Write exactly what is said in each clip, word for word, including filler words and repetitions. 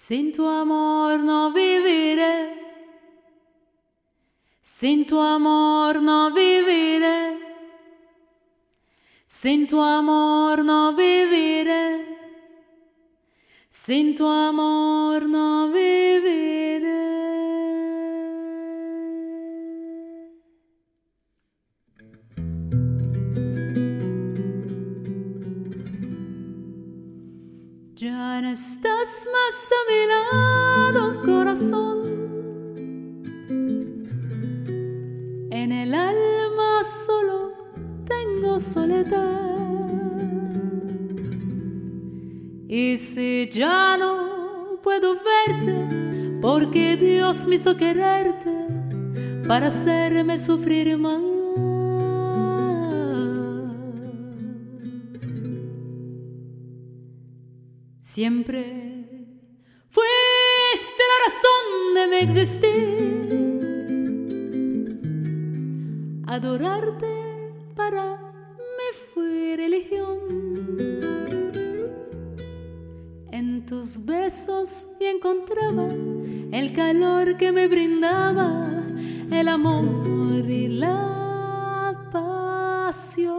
Sin tu amor no viviré, sin tu amor no viviré, sin tu amor no viviré, sin tu amor no viviré. Ya no estás más a mi lado, corazón. En el alma solo tengo soledad. Y si ya no puedo verte, porque Dios me hizo quererte para hacerme sufrir más. Siempre fuiste la razón de mi existir. Adorarte para mí fue religión. En tus besos y encontraba el calor que me brindaba el amor y la pasión.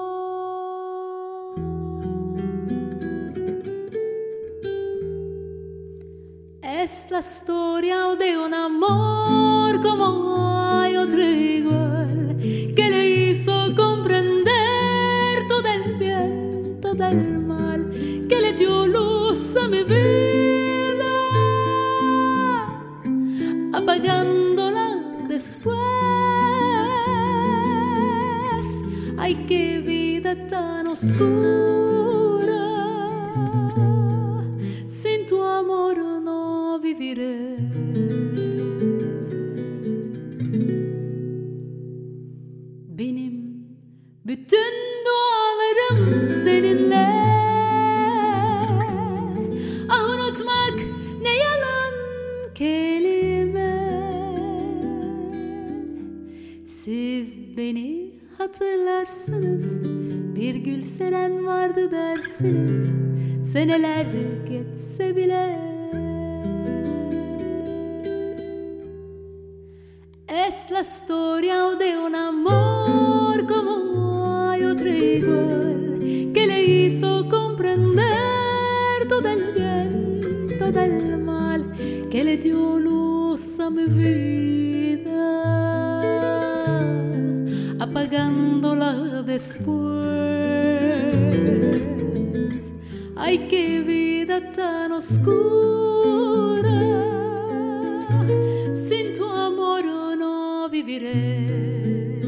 Es la historia de un amor como hay otro igual, que le hizo comprender todo el bien, todo el mal, que le dio luz a mi vida, apagándola después. Ay, qué vida tan oscura, sin tu amor no viviré. Benim bütün dualarım seninle. Ah, unutmak ne yalan kelime. Siz beni hatırlarsınız, bir gül seren vardı dersiniz, seneler geçse bile. Es la historia de un amor como hay otro igual, que le hizo comprender todo el bien, todo el mal, que le dio luz a mi vida, apagándola después. Ay, qué vida tan oscura, sin tu amor no viviré.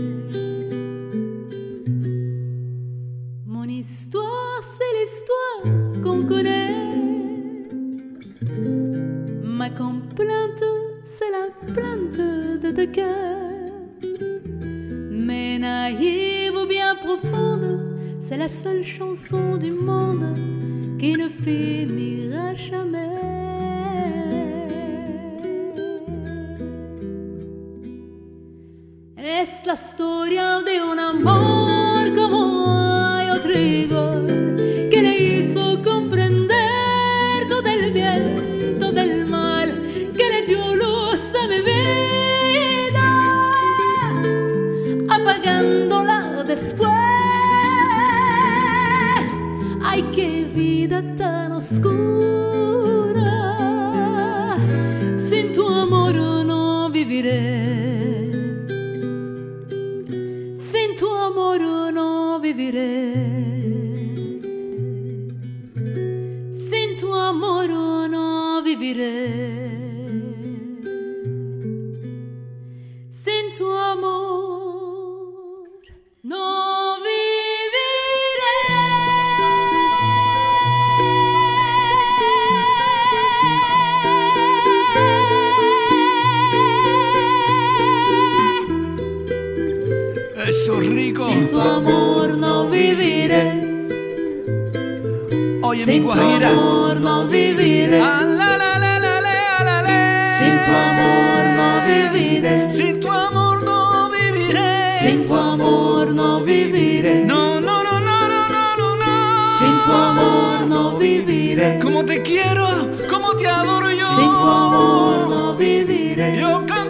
Mon histoire, c'est l'histoire qu'on connaît. Ma complainte, c'est la plainte de deux cœurs. Mais naïve ou bien profonde, c'est la seule chanson du monde qui ne finira jamais. Es la historia de un amor como hay otro igual, que le hizo comprender todo el bien, todo el mal, que le dio luz a mi vida, apagándola después. Ay, qué vida tan oscura, sin tu amor no viviré. Sin tu amor no viviré. Sin tu amor no viviré. Sin tu amor no viviré. Eso rico. Sin tu amor no viviré. Oye, sin mi Guajira. Sin tu amor no viviré. Ah, la, la, la, la, la, la, la. Sin tu amor no viviré. Sin tu amor no viviré. Sin tu amor no viviré. No, no, no, no, no, no, no, no. Sin tu amor amor no viviré. Como te quiero, como te adoro yo. Sin tu amor no viviré. Yo